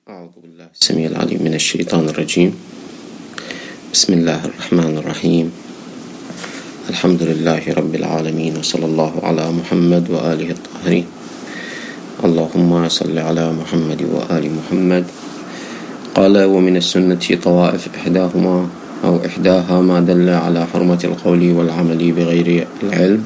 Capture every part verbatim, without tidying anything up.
أعوذ بالله السميع العليم من الشيطان الرجيم. بسم الله الرحمن الرحيم. الحمد لله رب العالمين، وصلى الله على محمد وآله الطاهرين. اللهم صل على محمد وآل محمد. قال: ومن السنة طوائف إحداهما أو إحداها ما دل على حرمة القول والعمل بغير العلم،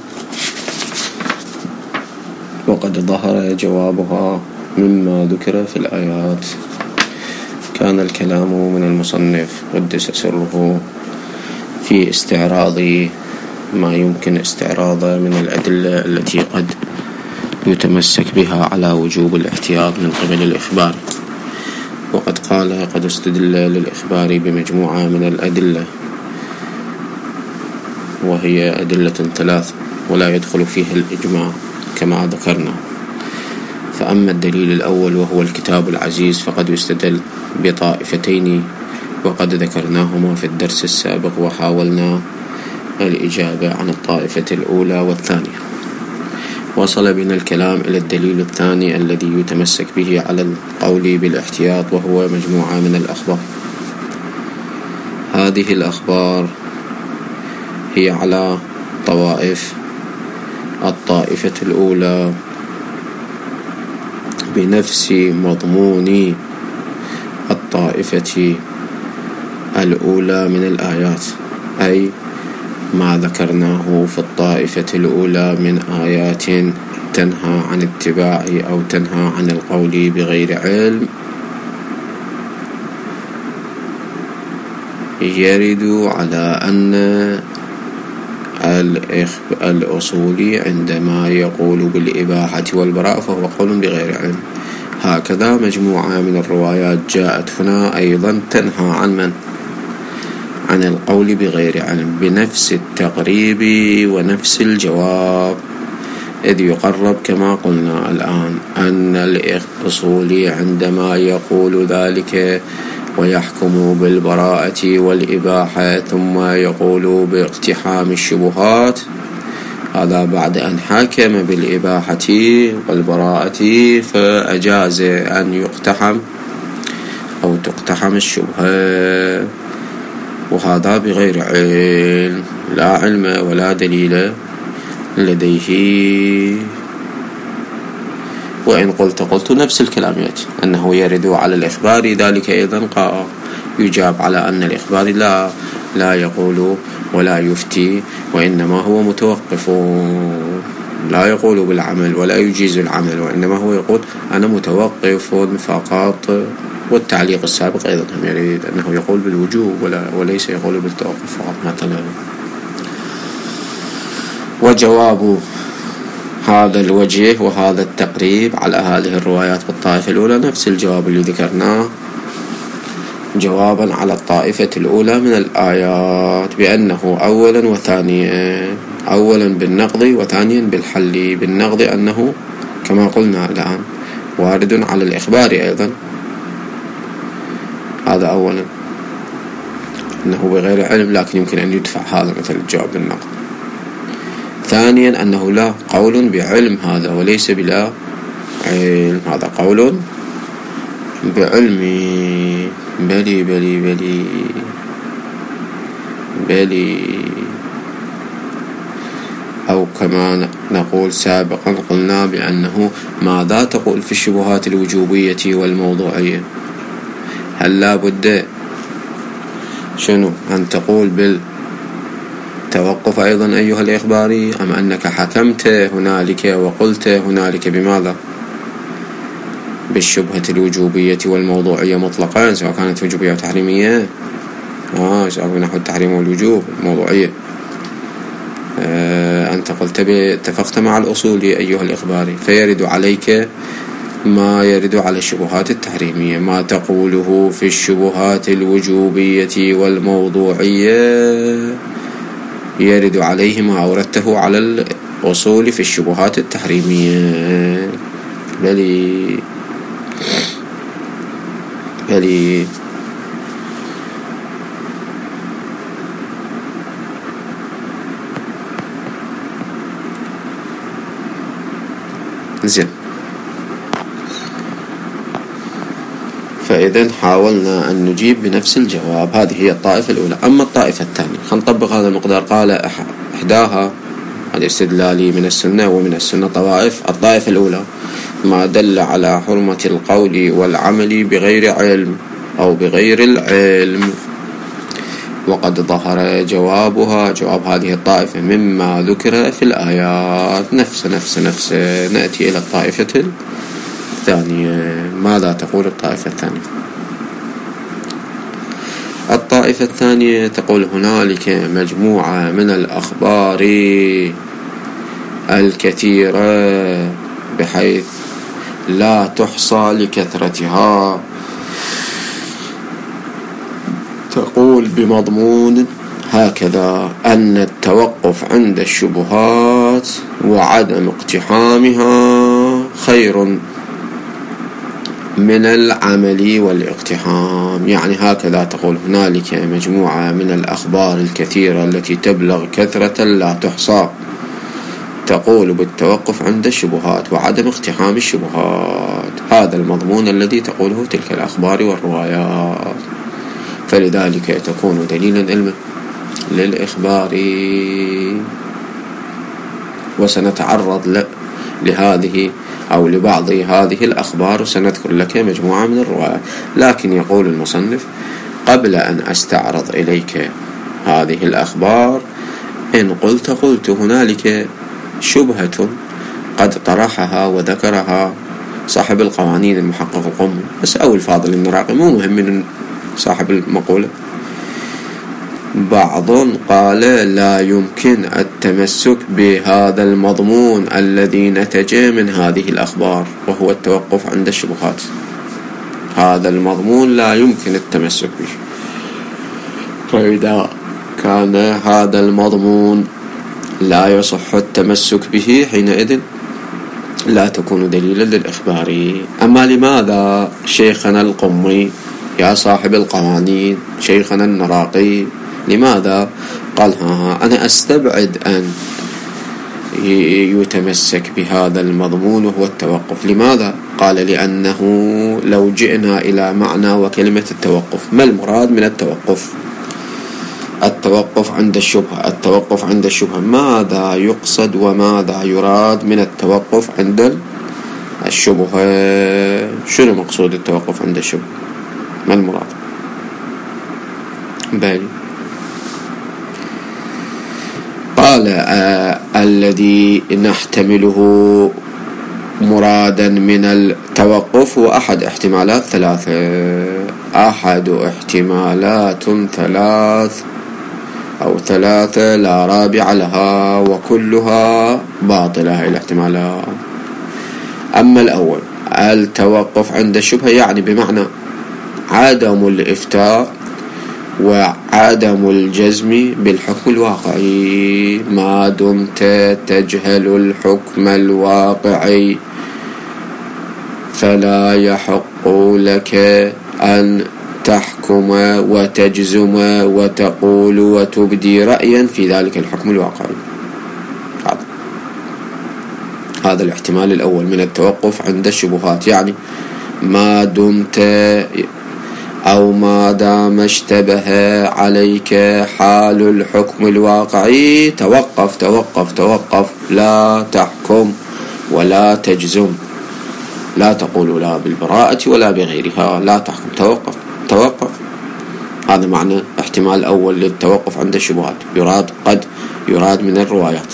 وقد ظهر جوابها مما ذكر في الآيات. كان الكلام من المصنف قدس سره في استعراض ما يمكن استعراضه من الأدلة التي قد يتمسك بها على وجوب الاحتياط من قبل الإخبار. وقد قال: قد استدل للإخبار بمجموعة من الأدلة، وهي أدلة ثلاث ولا يدخل فيها الإجماع كما ذكرنا. فأما الدليل الأول وهو الكتاب العزيز فقد يستدل بطائفتين، وقد ذكرناهما في الدرس السابق، وحاولنا الإجابة عن الطائفة الأولى والثانية. وصل بنا الكلام إلى الدليل الثاني الذي يتمسك به على القول بالاحتياط، وهو مجموعة من الأخبار. هذه الأخبار هي على طوائف. الطائفة الأولى بنفس مضمون الطائفة الأولى من الآيات، أي ما ذكرناه في الطائفة الأولى من آيات تنهى عن اتباع أو تنهى عن القول بغير علم، يرد على أن الأصولي عندما يقول بالإباحة والبراءة فهو قول بغير علم. هكذا مجموعة من الروايات جاءت هنا أيضا تنهى عن من؟ عن القول بغير علم، بنفس التقريب ونفس الجواب، إذ يقرب كما قلنا الآن أن الأصولي عندما يقول ذلك ويحكم بالبراءة والإباحة ثم يقول باقتحام الشبهات، هذا بعد أن حكم بالإباحة والبراءة فأجاز أن يقتحم أو تقتحم الشبهة، وهذا بغير علم، لا علم ولا دليل لديه. وإن قلت قلت نفس الكلام يأتي أنه يرد على الإخبار، ذلك أيضا يجاب على أن الإخبار لا لا يقول ولا يفتي، وإنما هو متوقف، لا يقول بالعمل ولا يجيز العمل، وإنما هو يقول أنا متوقف فقط. والتعليق السابق أيضا هم يريد أنه يقول بالوجوب ولا وليس يقول بالتوقف فقط مثلا. وجواب هذا الوجه وهذا التقريب على هذه الروايات بالطائفة الأولى نفس الجواب اللي ذكرناه جوابا على الطائفة الأولى من الآيات، بأنه أولا وثانيا، أولا بالنقض وثانيا بالحل. بالنقض أنه كما قلنا الآن وارد على الإخبار أيضا، هذا أولا أنه بغير علم لكن يمكن أن يدفع، هذا مثل الجواب بالنقض. ثانيا أنه لا، قول بعلم هذا وليس بلا علم، هذا قول بعلم. بلي بلي بلي بلي أو كما نقول سابقا قلنا بأنه ماذا تقول في الشبهات الوجوبية والموضوعية؟ هل لا بد شنو أن تقول بالتوقف أيضا أيها الإخباري، أم أنك حكمت هنالك وقلت هنالك بماذا؟ بالشبهة الوجوبية والموضوعية مطلقا، سواء كانت وجوبية أو تحريمية، آه سواء نحو التحريم والوجوب الموضوعية. آه أنت قلت اتفقت مع الأصولي أيها الإخباري، فيرد عليك ما يرد على الشبهات التحريمية، ما تقوله في الشبهات الوجوبية والموضوعية يرد عليه ما أوردته على الأصول في الشبهات التحريمية. بلي بلي زين. ف فإذا حاولنا أن نجيب بنفس الجواب. هذه هي الطائفة الأولى. أما الطائفة الثانية خنطبق هذا المقدار. قال إحداها الاستدلالي من السنة ومن السنة طوائف. الطائفة الأولى ما دل على حرمة القول والعمل بغير علم أو بغير العلم، وقد ظهر جوابها جواب هذه الطائفة مما ذكر في الآيات. نفس نفس نفس نأتي إلى الطائفة الثانية. ماذا تقول الطائفة الثانية؟ الطائفة الثانية تقول هنالك مجموعة من الأخبار الكثيرة بحيث لا تحصى لكثرتها، تقول بمضمون هكذا: أن التوقف عند الشبهات وعدم اقتحامها خير من العمل والاقتحام. يعني هكذا تقول هنالك مجموعة من الأخبار الكثيرة التي تبلغ كثرة لا تحصى، تقول بالتوقف عند الشبهات وعدم اقتحام الشبهات. هذا المضمون الذي تقوله تلك الأخبار والروايات، فلذلك تكون دليلا للإخبار. وسنتعرض لهذه أو لبعض هذه الأخبار وسنذكر لك مجموعة من الروايات. لكن يقول المصنف: قبل أن أستعرض إليك هذه الأخبار، إن قلت قلت هنالك شبهة قد طرحها وذكرها صاحب القوانين المحقق القم بس أو الفاضل النراقي، مو مهم من صاحب المقولة. بعض قال لا يمكن التمسك بهذا المضمون الذي نتج من هذه الأخبار وهو التوقف عند الشبهات. هذا المضمون لا يمكن التمسك به. فإذا كان هذا المضمون لا يصح التمسك به، حينئذ لا تكون دليلا للإخبار. أما لماذا شيخنا القمي يا صاحب القوانين، شيخنا النراقي، لماذا قال ها أنا أستبعد أن يتمسك بهذا المضمون وهو التوقف؟ لماذا؟ قال لأنه لو جئنا إلى معنى وكلمة التوقف، ما المراد من التوقف؟ التوقف عند الشبهة، التوقف عند الشبهة ماذا يقصد وماذا يراد من التوقف عند الشبهة؟ شنو مقصود التوقف عند الشبهة؟ ما المراد؟ بالي قال آه الذي نحتمله مرادا من التوقف هو أحد احتمالات ثلاثة. أحد احتمالات ثلاث أو ثلاثة لا رابع لها وكلها باطلة الاحتمالات. أما الأول التوقف عند الشبهة، يعني بمعنى عدم الإفتاء وعدم الجزم بالحكم الواقعي. ما دمت تجهل الحكم الواقعي فلا يحق لك أن تحكم وتجزم وتقول وتبدي رأيا في ذلك الحكم الواقعي. هذا هذا الاحتمال الأول من التوقف عند الشبهات، يعني ما دمت أو ما دام اشتبه عليك حال الحكم الواقعي توقف توقف توقف، لا تحكم ولا تجزم، لا تقول لا بالبراءة ولا بغيرها، لا تحكم، توقف توقف. هذا معنى احتمال الأول للتوقف عند الشبهات، يراد قد يراد من الروايات.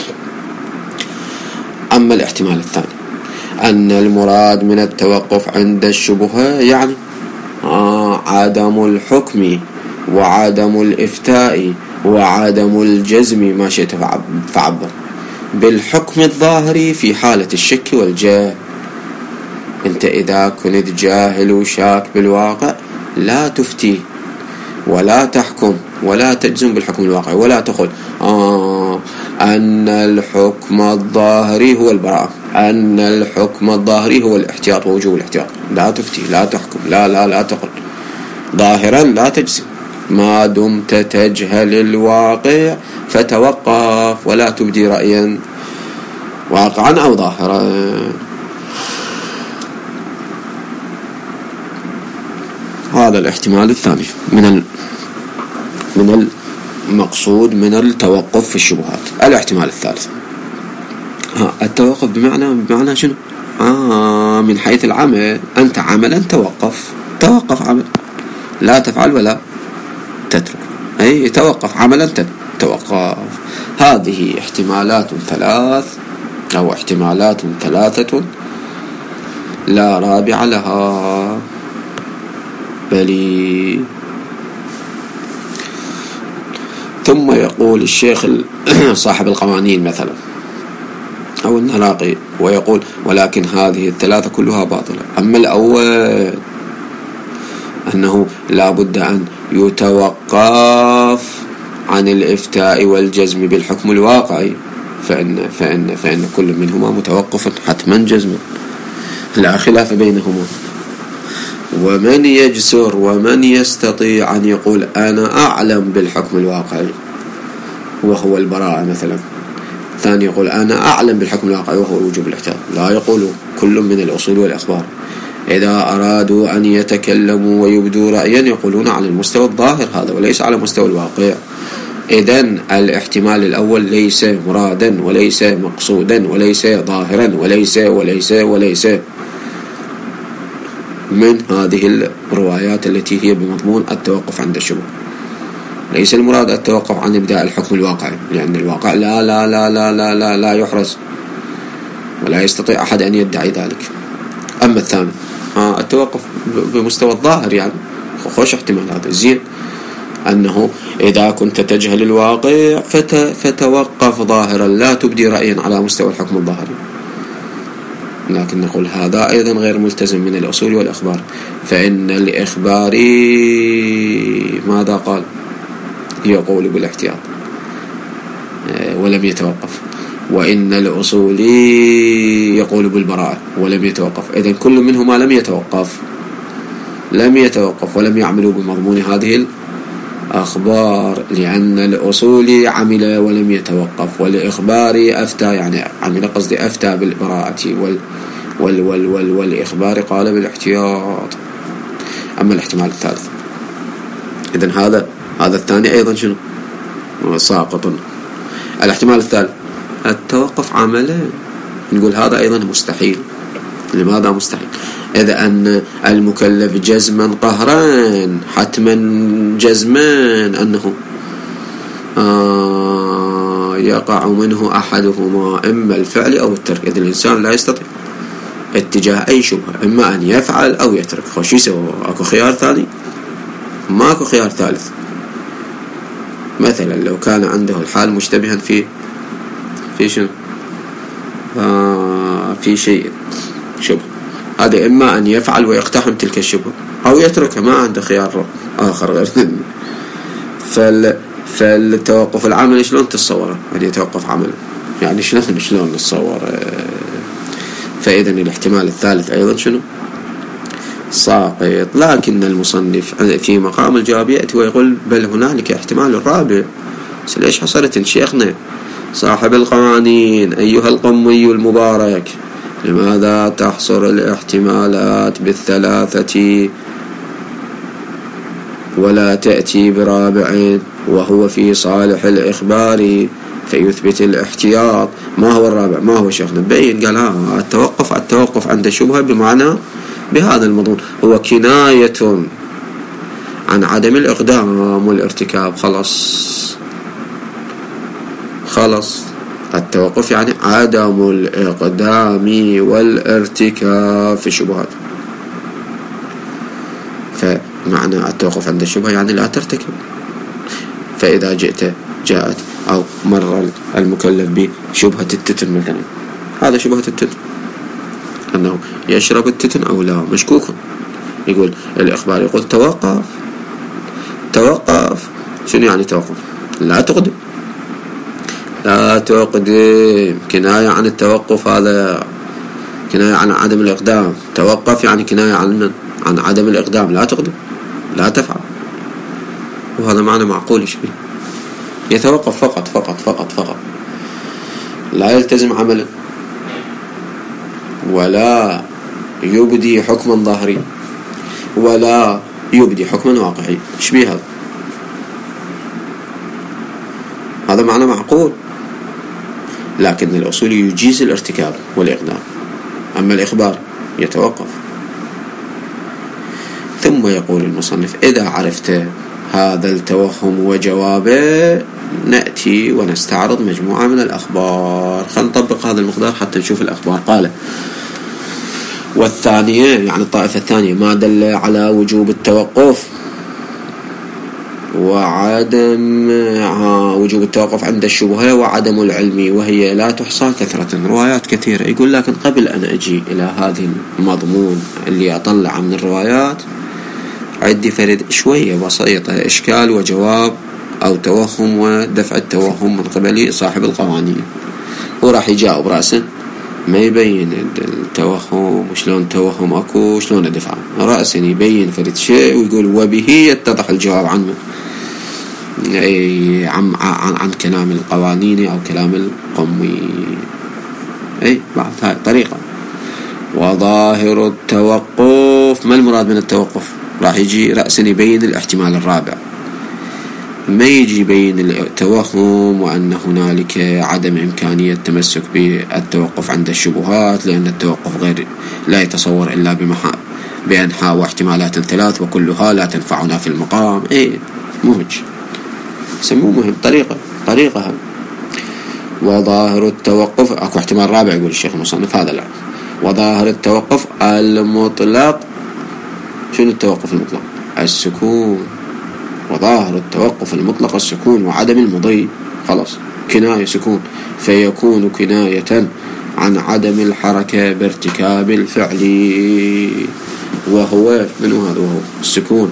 أما الاحتمال الثاني أن المراد من التوقف عند الشبهة يعني آه عدم الحكم وعدم الإفتاء وعدم الجزم، ما شئت فعبر، بالحكم الظاهري في حالة الشك والجهل. انت إذا كنت جاهل وشاك بالواقع لا تفتي ولا تحكم ولا تجزم بالحكم الواقعي، ولا تقول آه أن الحكم الظاهري هو البراءة، أن الحكم الظاهري هو الاحتياط ووجوب الاحتياط. لا تفتي، لا تحكم، لا لا لا تقول ظاهرا، لا تجزم. ما دمت تجهل الواقع فتوقف ولا تبدي رأيا واقعا أو ظاهرا. هذا الاحتمال الثاني من ال... من المقصود من التوقف في الشبهات. الاحتمال الثالث ها التوقف بمعنى بمعنى شنو؟ آه من حيث العمل، أنت عملا توقف، توقف عمل، لا تفعل ولا تترك، أي توقف عملا توقف. هذه احتمالات ثلاث أو احتمالات ثلاثة لا رابع لها. بل ثم يقول الشيخ صاحب القوانين مثلا أو النراقي ويقول ولكن هذه الثلاثة كلها باطلة. أما الأول أنه لا بد أن يتوقف عن الإفتاء والجزم بالحكم الواقعي، فإن, فإن, فإن كل منهما متوقف حتما جزما لا خلاف بينهما. ومن يجسر ومن يستطيع أن يقول أنا أعلم بالحكم الواقعي وهو البراءة مثلا، الثاني يقول أنا أعلم بالحكم الواقعي وهو وجوب الاحتياط. لا يقول كل من الأصول والأخبار. إذا أرادوا أن يتكلموا ويبدوا رأيا يقولون على المستوى الظاهر هذا وليس على مستوى الواقع. إذن الاحتمال الأول ليس مرادا وليس مقصودا وليس ظاهرا وليس وليس وليس من هذه الروايات التي هي بمضمون التوقف عند الشبهة. ليس المراد التوقف عن إبداء الحكم الواقعي، لأن الواقع لا لا لا لا لا لا, لا يحرز ولا يستطيع أحد أن يدعي ذلك. أما الثاني آه التوقف بمستوى الظاهر، يعني خوش احتمال هذا زين، أنه إذا كنت تجهل الواقع فت فتوقف ظاهرا لا تبدي رأيا على مستوى الحكم الظاهري. لكن نقول هذا أيضا غير ملتزم من الأصول والأخبار، فإن الإخباري ماذا قال؟ يقول بالاحتياط ولم يتوقف، وإن الأصولي يقول بالبراءة ولم يتوقف. إذن كل منهما لم يتوقف لم يتوقف ولم يعملوا بمضمون هذه الأخبار، لأن الأصولي عمل ولم يتوقف، والإخباري أفتى، يعني عمل قصدي أفتى بالبراءة وال وال وال وال والإخبار قال بالاحتياط. أما الاحتمال الثالث إذن هذا هذا الثاني أيضا شنو؟ ساقط. الاحتمال الثالث التوقف عملا، نقول هذا أيضا مستحيل. لماذا مستحيل؟ إذا أن المكلف جزما قهرا حتما جزما أنه آه يقع منه أحدهما، إما الفعل أو الترك. إذا الإنسان لا يستطيع اتجاه أي شبهة، إما أن يفعل أو يترك. خوش يسوي أكو خيار ثاني؟ ما أكو خيار ثالث. مثلا لو كان عنده الحال مشتبها في في شنو آه في شيء شبه، هذا إما أن يفعل ويقتحم تلك الشبهة أو يتركها، ما عنده خيار آخر غير فال فالتوقف العمل شلون تتصوره؟ أن يتوقف عمله، يعني شلون شلون نتصور؟ فإذا الاحتمال الثالث أيضا شنو؟ ساقط. لكن المصنف في مقام الجواب يأتي ويقول بل هنالك احتمال الرابع. ليش حصلت شيخنا صاحب القوانين أيها القمي المبارك؟ لماذا تحصر الاحتمالات بالثلاثة ولا تأتي برابع وهو في صالح الإخبار فيثبت الاحتياط؟ ما هو الرابع؟ ما هو شيخنا؟ بين قال ها التوقف التوقف عند الشبهة بمعنى بهذا المضمون هو كناية عن عدم الإقدام والارتكاب. خلاص خلاص التوقف يعني عدم الإقدام والارتكاب في الشبهات. فمعنى التوقف عند الشبهة يعني لا ترتكب. فإذا جئت جاءت أو مر المكلف بشبهة التتن مثلا، هذا شبهة التتن أنه يشرب التتن أو لا، مشكوك. يقول الإخبار يقول توقف توقف. شنو يعني توقف؟ لا تقدم لا تقدم، كناية عن التوقف، هذا كناية عن عدم الإقدام. توقف يعني كناية عن عن عدم الإقدام، لا تقدم لا تفعل. وهذا معنى معقول يشبه يتوقف فقط فقط فقط فقط، لا يلتزم عملا ولا يبدي حكما ظاهري ولا يبدي حكما واقعي. ايش بيه هذا؟ هذا معنى معقول، لكن الأصولي يجيز الارتكاب والإقدام، أما الإخبار يتوقف. ثم يقول المصنف: إذا عرفت هذا التوهم وجوابه نأتي ونستعرض مجموعة من الأخبار. خلينا نطبق هذا المقدار حتى نشوف الأخبار. قال: والثانية، يعني الطائفة الثانية، ما دل على وجوب التوقف وعدم وجوب التوقف عند الشبهة وعدم العلم، وهي لا تحصى كثرة، روايات كثيرة. يقول: لكن قبل أن أجي إلى هذه المضمون اللي أطلع من الروايات، عندي فرد شوية بسيطة، إشكال وجواب أو توهم ودفع التوهم من قبل صاحب القوانين. هو راح يجاوب رأسا، ما يبين التوهم وشلون التوهم أكو وشلون أدفعه، رأسا يبين فرد شيء ويقول: وبه يتضح الجواب عنه، أي عن, عن, عن كلام القوانين أو كلام القمي. أي بعد هاي طريقة. وظاهر التوقف، ما المراد من التوقف؟ راح يجي رأسا يبين الاحتمال الرابع، ما يجي يبين التوهم وأن هنالك عدم إمكانية التمسك بالتوقف عند الشبهات، لأن التوقف غير لا يتصور إلا بمحا بأنحاء واحتمالات ثلاث وكلها لا تنفعنا في المقام. إيه مهج سموه مهم. طريقة طريقة هذا. وظاهر التوقف، أكو احتمال رابع يقول الشيخ المصنف، هذا لا. وظاهر التوقف المطلق. شنو التوقف المطلق؟ السكون. وظاهر التوقف المطلق السكون وعدم المضي. خلاص، كناية سكون، فيكون كناية عن عدم الحركة بارتكاب الفعل، وهو منو هذا؟ وهو السكون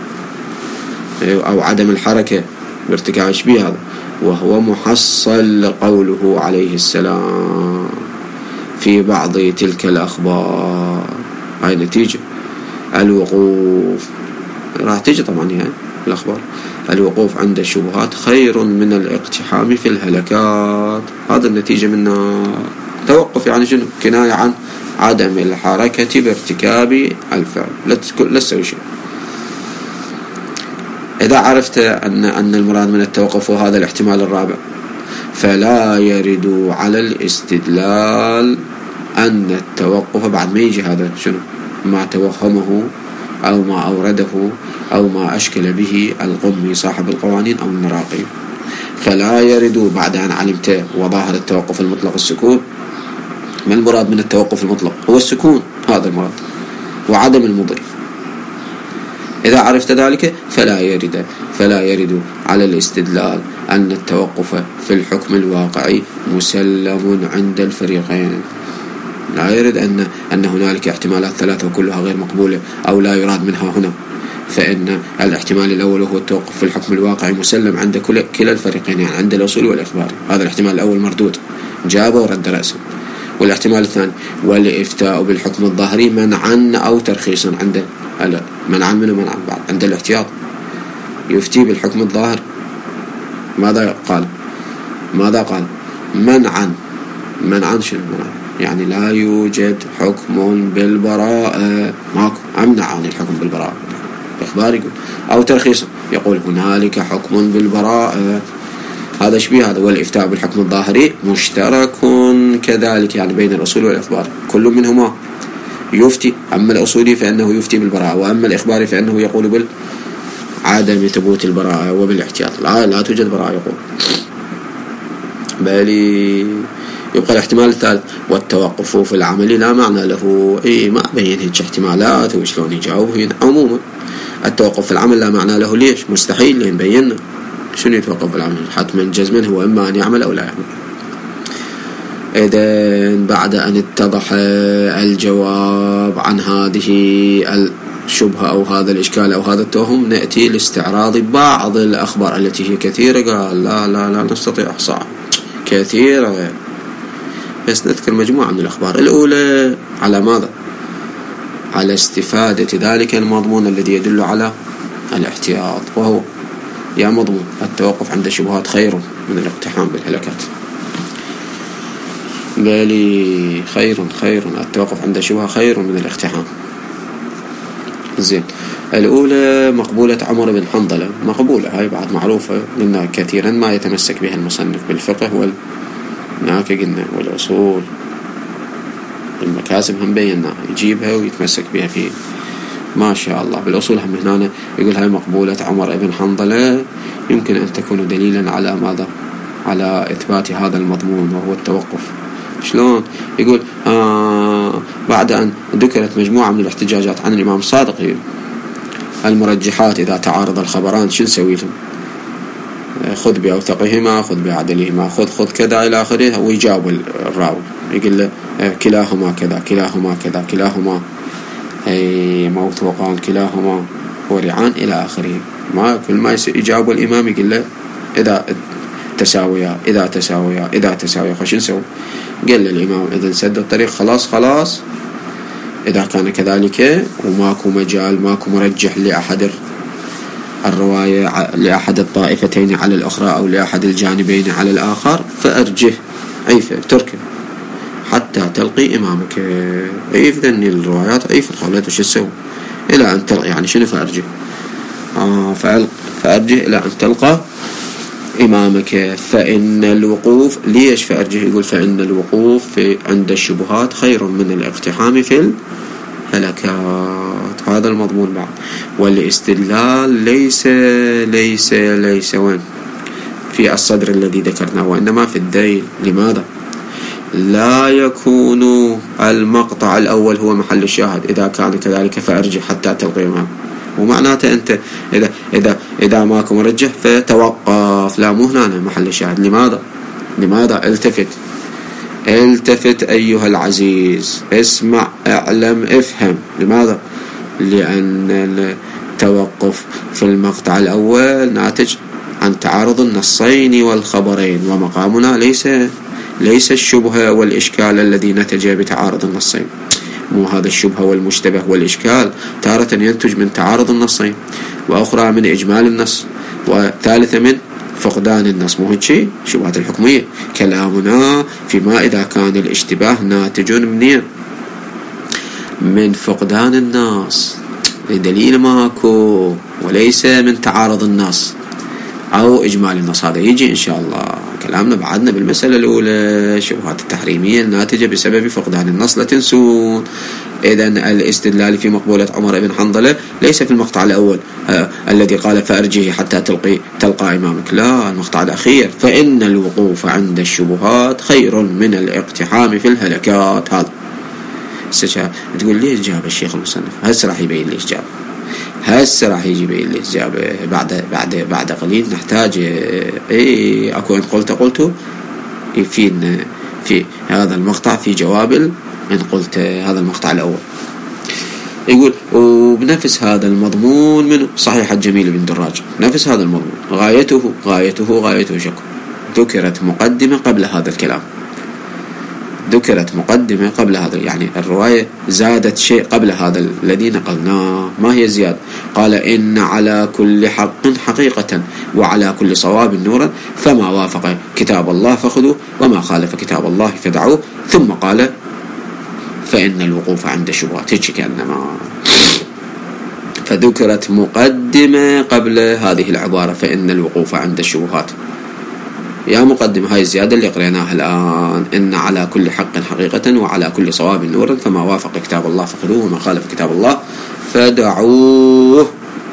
أو عدم الحركة بارتكاب شبيه هذا، وهو محصل قوله عليه السلام في بعض تلك الأخبار. هاي نتيجة الوقوف، راح تيجي طبعا يعني الأخبار. الوقوف عند الشبهات خير من الاقتحام في الهلكات. هذا النتيجة منه توقف، يعني شنو؟ كناية عن عدم الحركة بارتكاب الفعل، لا تسوي شيء. إذا عرفت أن أن المراد من التوقف وهذا الاحتمال الرابع، فلا يرد على الاستدلال أن التوقف بعد ما يجي هذا شنو؟ ما توهمه أو ما أورده أو ما أشكل به القمي صاحب القوانين أو النراقي، فلا يرد بعد أن علمت وظاهر التوقف المطلق السكون. ما المراد من التوقف المطلق؟ هو السكون، هذا المراد، وعدم المضي. إذا عرفت ذلك فلا يرد فلا يرد على الاستدلال أن التوقف في الحكم الواقعي مسلم عند الفريقين. لا يرد أن أن هنالك احتمالات ثلاثة وكلها غير مقبولة أو لا يراد منها هنا، فإن الاحتمال الأول هو التوقف في الحكم الواقعي مسلم عند كل كلا الفريقين، يعني عند الأصول والإخبار. هذا الاحتمال الأول مردود، جابه ورد رأسه. والاحتمال الثاني والإفتاء بالحكم الظاهري منعا أو ترخيصا عند منعا منه منعا بعد عند الاحتياط. يفتي بالحكم الظاهر، ماذا قال؟ ماذا قال؟ منعا. منعا شنو منعا؟ يعني لا يوجد حكم بالبراءة، ماكو، أمنع عن الحكم بالبراءة. إخبار يقول. أو ترخيصا، يقول هنالك حكم بالبراءة. هذا شبيه هذا. والإفتاء بالحكم الظاهري مشترك كذلك، يعني بين الأصول والإخبار، كل منهما يفتي. أما الأصولي فإنه يفتي بالبراءة، وأما الإخباري فإنه يقول بالعدم ثبوت البراءة وبالاحتياط. لا, لا توجد براءة يقول. بل يبقى الاحتمال الثالث والتوقف في العمل لا معنى له. إيه ما بين هيك احتمالات وشلون يجاوب. هنا عموما التوقف في العمل لا معنى له. ليش؟ مستحيل. لين بينا شنو يتوقف في العمل؟ حتما جزما هو إما أن يعمل أو لا يعمل. إذن بعد أن اتضح الجواب عن هذه الشبهة أو هذا الإشكال أو هذا التوهم، نأتي لاستعراض بعض الأخبار التي هي كثيرة. قال لا لا لا نستطيع إحصاء، كثيرة، بس نذكر مجموعة من الأخبار. الأولى على ماذا؟ على استفادة ذلك المضمون الذي يدل على الاحتياط، وهو يا مضمون التوقف عند الشبهات خير من الاقتحام بالهلكات. بالي خير خير التوقف عند الشبهة خير من الاقتحام. زين. الأولى مقبولة عمر بن حنظلة، مقبولة هاي بعد معروفة، قلنا كثيرا ما يتمسك بها المصنف بالفقه وال هناك قلنا والأصول المكاسب هم بيناها، يجيبها ويتمسك بها فيه ما شاء الله. بالأصول هم هنا يقول هاي مقبولة عمر بن حنظلة يمكن أن تكون دليلا على ماذا؟ على إثبات هذا المضمون وهو التوقف. شلون؟ يقول آه بعد أن ذكرت مجموعة من الاحتجاجات عن الإمام الصادق المرجحات إذا تعارض الخبران شو نسوي لهم؟ خذ بأوثقهما، خذ بعدلهما، خذ خذ كذا إلى آخره، ويجاوب الراوي يقول له كلاهما كذا كلاهما كذا كلاهما أي موثوقان كلاهما ورعان إلى آخره. ما كل ما يجاوب الإمام يقول له إذا تساويا إذا تساويا إذا تساويا خش نسوي. قال الإمام إذا سد الطريق خلاص خلاص إذا كان كذلك وماكو مجال ماكو مرجح لأحد الرواية لأحد الطائفتين على الأخرى أو لأحد الجانبين على الآخر فأرجه عيفة تركه حتى تلقي إمامك. عيف ذني الروايات عيف الخولات وش تسوي إلى أن تلقى يعني شنو فأرجه آه فأرجه إلى أن تلقى إمامك. فإن الوقوف ليش فأرجه؟ يقول فإن الوقوف في عند الشبهات خير من الاقتحام في الهلكات. هذا المضمون بعد. والاستدلال ليس ليس ليس وين في الصدر الذي ذكرناه وإنما في الذيل. لماذا؟ لا يكون المقطع الأول هو محل الشاهد إذا كان كذلك فأرجح حتى تلقي إمام. ومعناته أنت إذا إذا إذا ماكو مرجح فتوقف، لا مو هنا محل الشاهد. لماذا؟ لماذا؟ التفت التفت أيها العزيز، اسمع اعلم افهم. لماذا؟ لأن التوقف في المقطع الأول ناتج عن تعارض النصين والخبرين، ومقامنا ليس ليس الشبهة والإشكال الذي نتج بتعارض النصين. مو هذا الشبهة والمشتبه والإشكال تارة ينتج من تعارض النصين، وأخرى من إجمال النص، وثالثة من فقدان النص. مو هيك شبهات الحكمية. كلامنا فيما إذا كان الاشتباه ناتج منين؟ من فقدان النص دليل ماكو، وليس من تعارض النص أو إجمال النص. هذا يجي إن شاء الله كلامنا بعدنا بالمسألة الأولى شبهات التحريمية الناتجة بسبب فقدان النص. لا تنسون. إذن الاستدلال في مقبولة عمر بن حنظلة ليس في المقطع الأول آه الذي قال فأرجه حتى تلقي تلقى إمامك، لا المقطع الأخير فإن الوقوف عند الشبهات خير من الاقتحام في الهلكات. هذا تقول ليش جاب الشيخ المصنف؟ هسه راح يبين ليش جاب، هسه راح يجي يبين ليش جاب. بعد بعد بعد قليل نحتاج اي اكو ان قلت قلت يفيدنا في هذا المقطع في جواب ان قلت هذا المقطع الاول. يقول وبنفس هذا المضمون من صحيح الجميل بن دراج، نفس هذا المضمون غايته غايته غايته شكو ذكرت مقدمة قبل هذا الكلام، ذكرت مقدمة قبل هذا، يعني الرواية زادت شيء قبل هذا الذي نقلناه. ما هي زيادة؟ قال إن على كل حق حقيقة وعلى كل صواب نورا، فما وافق كتاب الله فخذوه وما خالف كتاب الله فدعوه. ثم قال فإن الوقوف عند الشبهات. هيك كأنما فذكرت مقدمة قبل هذه العبارة فإن الوقوف عند الشبهات. يا مقدم هاي الزيادة اللي قريناها الآن، إن على كل حق حقيقة وعلى كل صواب نورا، فما وافق كتاب الله فخذوه وما خالف كتاب الله فدعوه.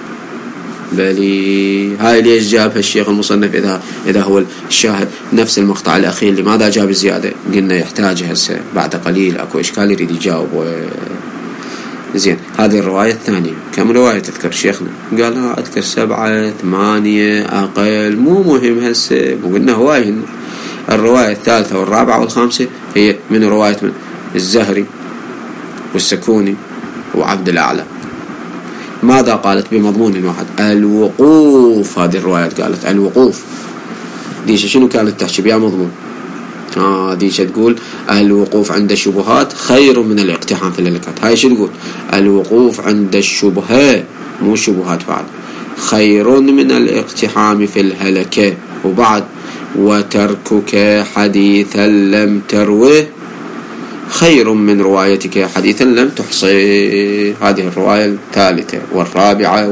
بلي هاي ليش جابها الشيخ المصنف إذا إذا هو الشاهد نفس المقطع الأخير؟ لماذا جاب الزيادة؟ قلنا يحتاج هسه بعد قليل أكو إشكال يريد يجاوب. زين. هذه الرواية الثانية كم رواية تذكر شيخنا؟ قال ها أذكر سبعة ثمانية أقل، مو مهم هسه، مو قلنا هواي. الرواية الثالثة والرابعة والخامسة هي من رواية من الزهري والسكوني وعبد الأعلى. ماذا قالت بمضمون واحد؟ الوقوف. هذه الروايات قالت الوقوف. ديش شنو كانت تحكي بها مضمون؟ آه ديش تقول الوقوف عند الشبهات خير من الاقتحام في الهلكات. هاي شو تقول؟ الوقوف عند الشبهات مو شبهات بعد، خير من الاقتحام في الهلكة. وبعد وتركك حديثا لم تروه خير من روايتك حديثا لم تحصي. هذه الرواية الثالثة والرابعة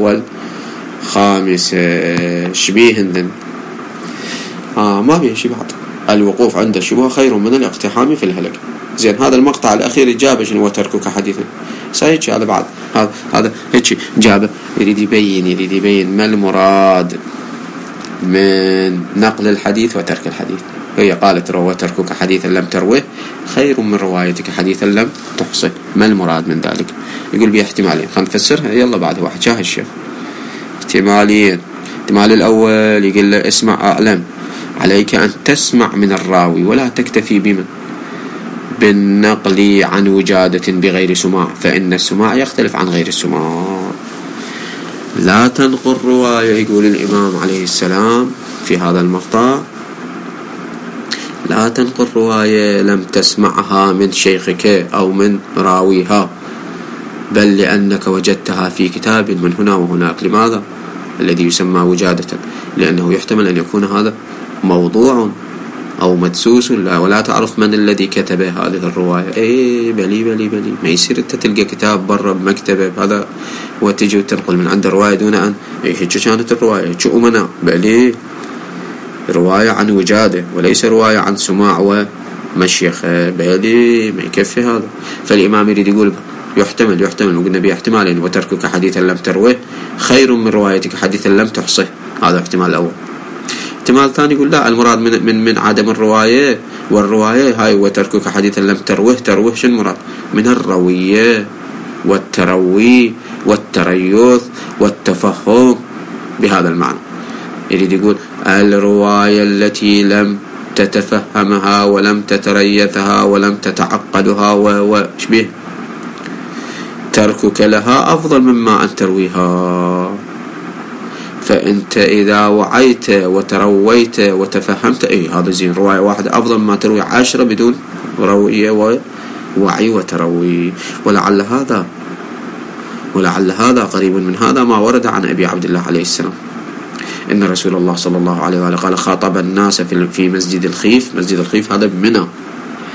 والخامسة شبيهن آه ما بيه شي بعض. الوقوف عند الشبهة خير من الاقتحام في الهلك. زين هذا المقطع الأخير جابه شنو وتركك حديثا سايتش هذا بعد هذا هذا هيك جابه يريد يبين يريد يبين ما المراد من نقل الحديث وترك الحديث. هي قالت روى تركك حديثا لم تروه خير من روايتك حديثا لم تحصه. ما المراد من ذلك؟ يقول بي احتمالين خلينا نفسرها يلا بعد واحد شاه الشيخ. احتمالين. احتمال الأول يقول له اسمع أعلم عليك أن تسمع من الراوي ولا تكتفي بمن بالنقل عن وجادة بغير سماع فإن السماع يختلف عن غير السماع. لا تنقل رواية يقول الإمام عليه السلام في هذا المقطع لا تنقل رواية لم تسمعها من شيخك أو من راويها بل لأنك وجدتها في كتاب من هنا وهناك. لماذا؟ الذي يسمى وجادة لأنه يحتمل أن يكون هذا موضوع أو مدسوس لا ولا تعرف من الذي كتب هذه الرواية. إيه بلي بلي بلي ما يصير أنت تلقى كتاب برا بمكتبة هذا وتجي وتنقل من عند الرواية دون أن إيه هيك كانت الرواية شو أمنا بلي رواية عن وجادة وليس رواية عن سماع ومشيخة بلي ما يكفي هذا. فالإمام يريد يقول يحتمل يحتمل وقلنا به احتمالين وتركك حديثا لم تروه خير من روايتك حديثا لم تحصه. هذا احتمال الأول. احتمال ثاني يقول لا المراد من من من عدم الرواية والرواية هاي وتركك حديثا لم تروه تروه شو المراد من الروية والتروي والتريث والتفهم بهذا المعنى. يريد يقول الرواية التي لم تتفهمها ولم تتريثها ولم تتعقدها وشبيه تركك لها أفضل مما أن ترويها. فأنت إذا وعيت وترويت وتفهمت أي هذا زين رواية واحدة أفضل ما تروي عشرة بدون روية ووعي وتروي. ولعل هذا ولعل هذا قريب من هذا ما ورد عن أبي عبد الله عليه السلام إن رسول الله صلى الله عليه وآله قال خاطب الناس في مسجد الخيف. مسجد الخيف هذا بمنى